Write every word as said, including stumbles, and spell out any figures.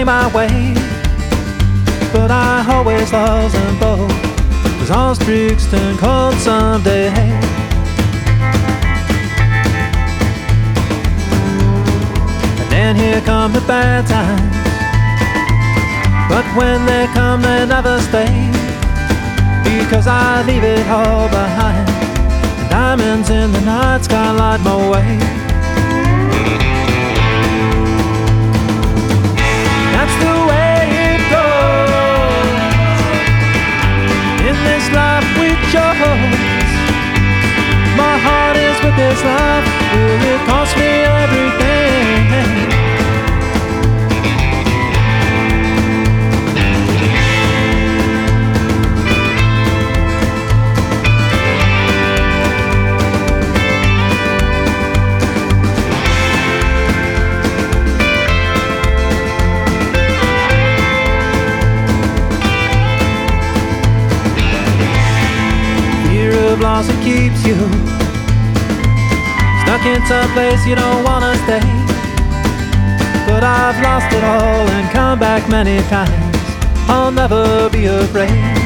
came my way, but I always lost them both, 'cause all streaks turn cold someday. And then here come the bad times, but when they come they never stay, because I leave it all behind, and diamonds in the night sky light my way. That's the way it goes in this life we chose. My heart is with this life, will it cost me everything? Loss, it keeps you stuck in some place you don't wanna stay. But I've lost it all and come back many times, I'll never be afraid.